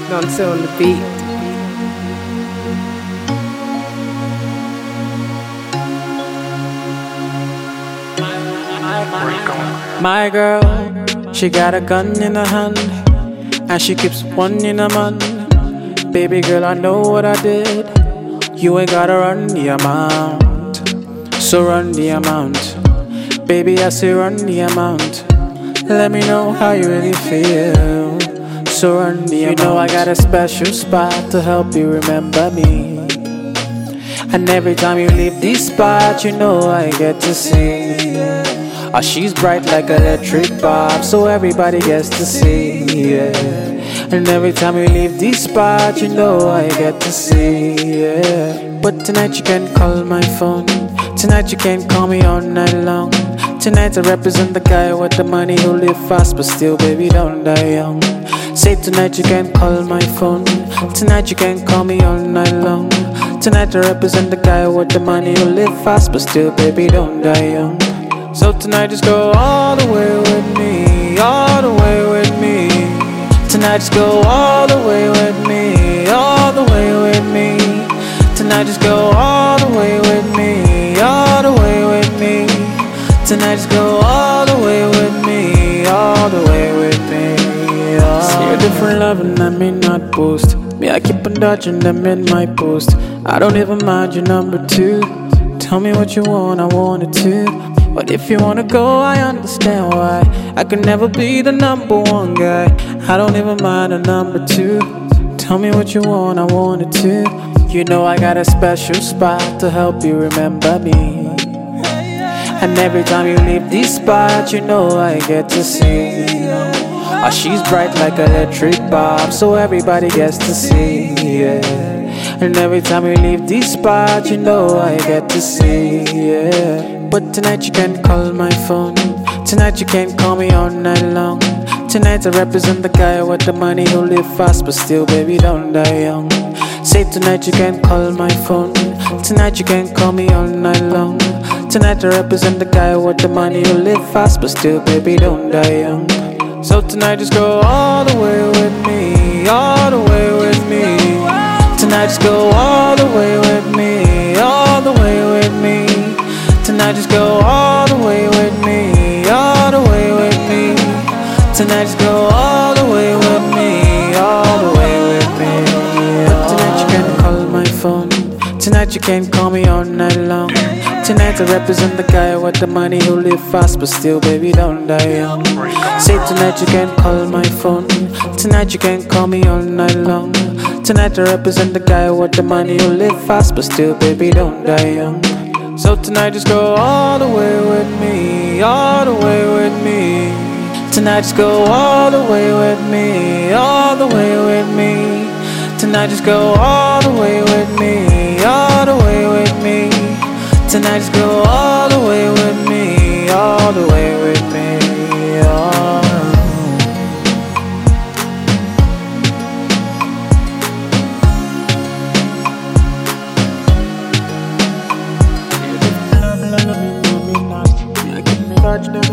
Nonce on the beat. My girl, she got a gun in her hand, and she keeps one in her man. Baby girl, I know what I did. You ain't gotta run the amount, so run the amount. Baby, I say run the amount. Let me know how you really feel, so run the amount. You know I got a special spot to help you remember me. And every time you leave this spot, you know I get to see. Oh, she's bright like electric bulb, so everybody gets to see, yeah. And every time you leave this spot, you know I get to see, yeah. But tonight you can call my phone. Tonight you can call me all night long. Tonight I represent the guy with the money who live fast, but still, baby, don't die young. Say tonight you can call my phone. Tonight you can call me all night long. Tonight I represent the guy with the money who live fast, but still, baby, don't die young. So tonight just go all the way with me, all the way with me. Tonight just go all the way with me, all the way with me. Tonight just go all the way with me, all the way with me. Tonight just go all the way with me, all the way with me. See a different love and I may not boast. Me, I keep on dodging them in my post. I don't even mind your number two. Tell me what you want, I want it too. But if you wanna go, I understand why. I could never be the number one guy. I don't even mind a number two. Tell me what you want, I want it too. You know I got a special spot to help you remember me. And every time you leave this spot, you know I get to see. Oh, she's bright like electric bulb, so everybody gets to see, yeah. And every time you leave this spot, you know I get to see, yeah. But tonight you can call my phone. Tonight you can call me all night long. Tonight I represent the guy with the money who live fast, but still, baby, don't die young. Say tonight you can call my phone. Tonight you can call me all night long. Tonight I represent the guy with the money who live fast, but still, baby, don't die young. So tonight just go all the way with me, all the way with me. Tonight just go all the way with me, all the way with me. Tonight just go all the way with me, all the way with me. Tonight just go all the way with me, all the way with me. But tonight you can call my phone. Tonight you can call me all night long. Tonight I represent the guy with the money who live fast, but still, baby, don't die young. Say tonight you can call my phone. Tonight you can call me all night long. Tonight I represent the guy with the money who live fast, but still, baby, don't die young. So tonight just go all the way with me, all the way with me. Tonight just go all the way with me, all the way with me. Tonight just go all the way with me, all the way with me. Tonight just go all the way with me, all the way with me. Touch them.